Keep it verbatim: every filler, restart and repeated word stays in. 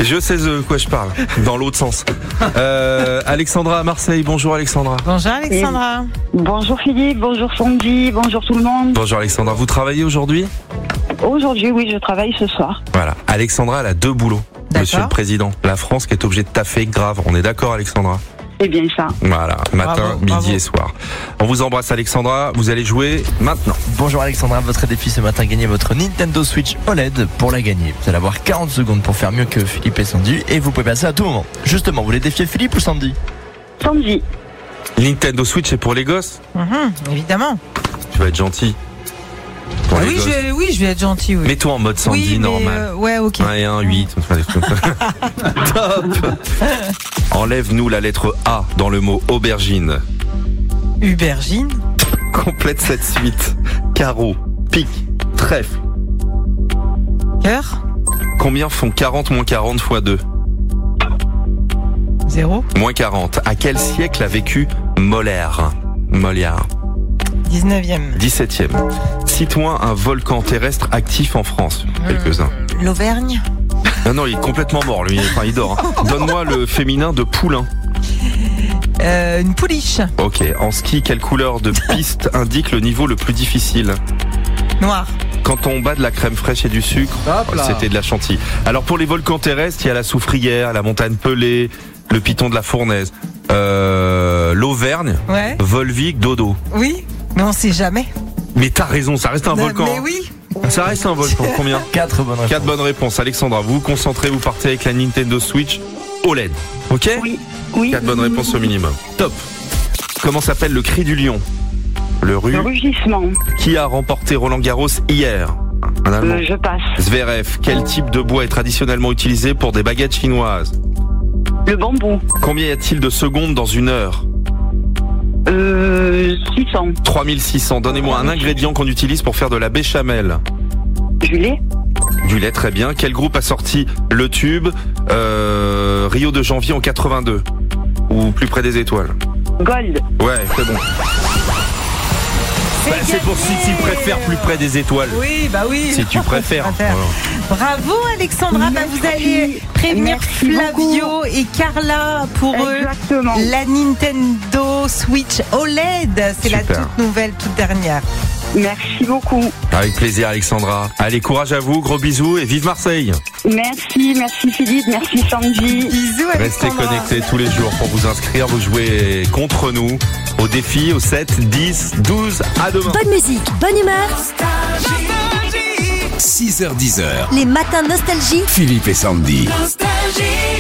Je sais de quoi je parle, dans l'autre sens. Euh, Alexandra à Marseille, bonjour Alexandra. Bonjour Alexandra. Bonjour Philippe, bonjour Sandy, bonjour tout le monde. Bonjour Alexandra, vous travaillez aujourd'hui ? Aujourd'hui, oui, je travaille ce soir. Voilà, Alexandra, elle a deux boulots, D'accord. Monsieur le Président. La France qui est obligée de taffer grave, on est d'accord Alexandra ? C'est bien ça. Voilà, matin, Bravo, midi bravo. et soir. On vous embrasse Alexandra, vous allez jouer maintenant. Bonjour Alexandra, votre défi ce matin, gagner votre Nintendo Switch O L E D. Pour la gagner, vous allez avoir quarante secondes pour faire mieux que Philippe et Sandy et vous pouvez passer à tout moment. Justement, vous voulez défier Philippe ou Sandy ? Sandy. Nintendo Switch c'est pour les gosses ? Mhm, évidemment. Tu vas être gentil. Pour Ah les oui, gosses. je vais, oui, je vais être gentil. Oui. Mets-toi en mode Sandy oui, mais, normal. euh, ouais, ok. un et un, huit. Top. Enlève-nous la lettre A dans le mot aubergine. Aubergine. Complète cette suite. Carreau, pique, trèfle. Cœur. Combien font quarante moins quarante fois deux ? Zéro. Moins quarante. À quel siècle a vécu Molière ? Molière. dix-neuvième. dix-septième. Cite-moi un volcan terrestre actif en France. Quelques-uns. L'Auvergne. Non, non, il est complètement mort, lui. Enfin, il dort. Hein. Donne-moi le féminin de poulain. Euh, une pouliche. Ok. En ski, quelle couleur de piste indique le niveau le plus difficile ? Noir. Quand on bat de la crème fraîche et du sucre, c'était de la chantilly. Alors pour les volcans terrestres, il y a la Soufrière, la montagne Pelée, le piton de la Fournaise, euh, l'Auvergne, Ouais. Volvic, Dodo. Oui. Mais on sait jamais. Mais t'as raison, ça reste un Non, volcan. Mais hein. oui. Ça reste un volcan. Combien ? Quatre bonnes réponses. Quatre bonnes réponses. Alexandra, vous vous concentrez, vous partez avec la Nintendo Switch O L E D. Ok ? Oui. Oui. Quatre bonnes réponses au minimum. Top. Comment s'appelle le cri du lion ? Le ru. Le rugissement. Qui a remporté Roland Garros hier ? Un Allemand. Euh, je passe. Zverev, quel type de bois est traditionnellement utilisé pour des baguettes chinoises ? Le bambou. Combien y a-t-il de secondes dans une heure ? Euh, six cents. trois mille six cents. Donnez-moi un ingrédient qu'on utilise pour faire de la béchamel. Du lait. Du lait, très bien. Quel groupe a sorti le tube euh, Rio de janvier en quatre-vingt-deux ? Ou plus près des étoiles ? Gold. Ouais, c'est bon. C'est Bah, c'est pour si tu préfères plus près des étoiles. Oui, bah oui. Si tu préfères. Préfère. Voilà. Bravo Alexandra, bah, vous Merci. allez prévenir Merci Flavio et Carla pour Exactement. eux la Nintendo Switch O L E D. C'est la Super. toute nouvelle, toute dernière. Merci beaucoup. Avec plaisir Alexandra. Allez, courage à vous, gros bisous et vive Marseille. Merci, merci Philippe, merci Sandy. Bisous Restez Alexandra. connectés tous les jours pour vous inscrire. Vous jouez contre nous au défi au sept, dix, douze. À demain. Bonne musique, bonne humeur. six heures dix. Les matins nostalgie. Philippe et Sandy. Nostalgie.